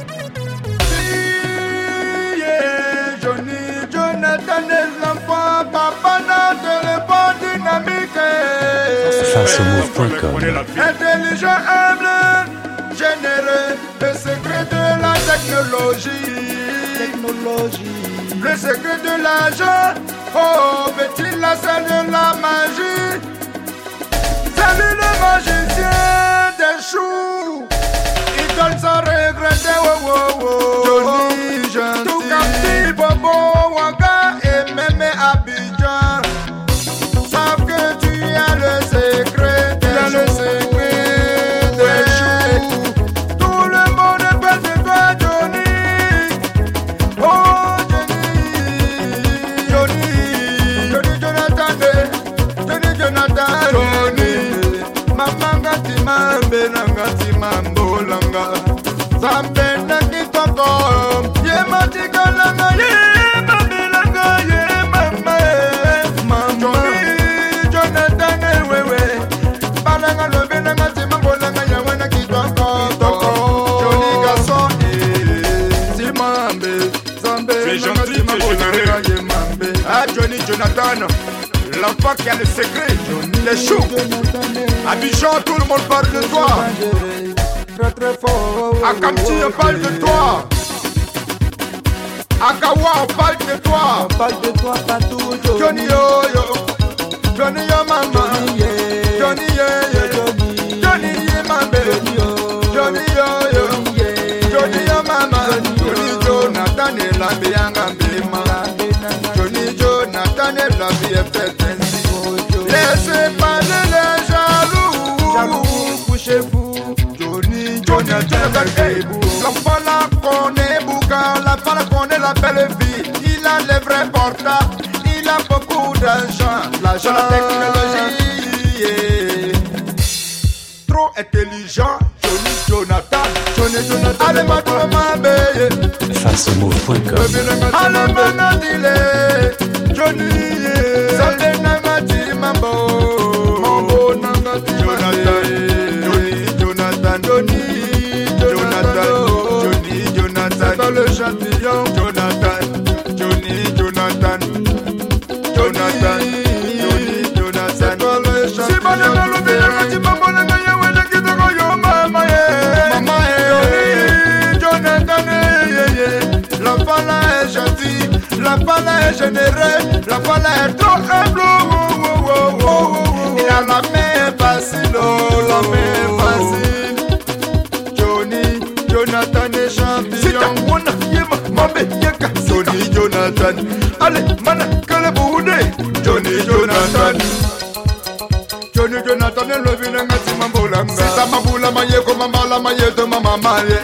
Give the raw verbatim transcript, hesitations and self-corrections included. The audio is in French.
Yeah, Johnny Jonathan est l'enfant, papa n'a téléphone dynamique. Face au move point com. Intelligent, humble, généreux, le secret de la technologie. Technologie. Le secret de l'argent, oh, petit la scène de la magie. Salut le magicien des choux. Il donne sans regretter, oh, oh, oh. Johnny gentil. Tout captif, Bobo, Wanga et même Abidjan. Savent que tu as le secret, tu as le secret des choux. Tout le monde parle de toi, Johnny. Oh, Johnny. Johnny. Johnny Jonathan. Johnny Jonathan. Johnny. Mama ngati mambe na ngati mambolanga. Zambe na kitoko. Ye matikalanga ye mambelanga ye mama. Mama. Johnny Jonathan wewe. Balanga lobe na ngati mambolanga ya wana kitoko. Johnny garçon eh. Si mambe. Zambe na ngati mambolanga ye mambe. Ah Johnny Jonathan. L'enfant qui a le secret, les choux. Abidjan, tout le monde parle de toi. Très très fort. Akamti, on parle de toi. Akawa, on parle de toi. On parle de toi partout. Johnny yo yo. Johnny yo mama. Johnny yo yo. Johnny yo mama. Johnny yo yo. Johnny yo mama. Johnny Jonathan et la bianga mbima. Johnny Jonathan et la vie est faite. Laissez parler les jaloux. Jaloux, couchez-vous. Johnny Jonathan et vous. L'enfant là connaît Bouka. L'enfant là connaît la belle vie. Il a les vrais portables. Il a beaucoup d'argent. L'argent, la technologie yeah. Trop intelligent. Johnny Jonathan. Johnny Jonathan. Allez maintenant ma belle. Face au move point com. Allez maintenant dis-le. Johnny Zalde nangati mambo. Mambo nangati Jonathan. Johnny Jonathan. Johnny Jonathan. Johnny Jonathan. Dans le châtillon. Jonathan. Johnny Jonathan. Jonathan. Johnny Jonathan. Dans le châtillon. Si bonne dans le nangati mambo nangati wena kitoko yo mama ye. Mama ye. Johnny Jonathan ye. L'enfant là est gentil. L'enfant là est généreux. L'enfant là est trop humble. Oh, oh, oh, oh, oh. Il a la main facile. Oh, la main facile. Johnny Jonathan est champion. Johnny Jonathan. Allez, mana, que le boudé. Johnny Jonathan. Johnny Jonathan est le vilain à Timambolanga. C'est ta maboula maye comme mama la maye de ma maman.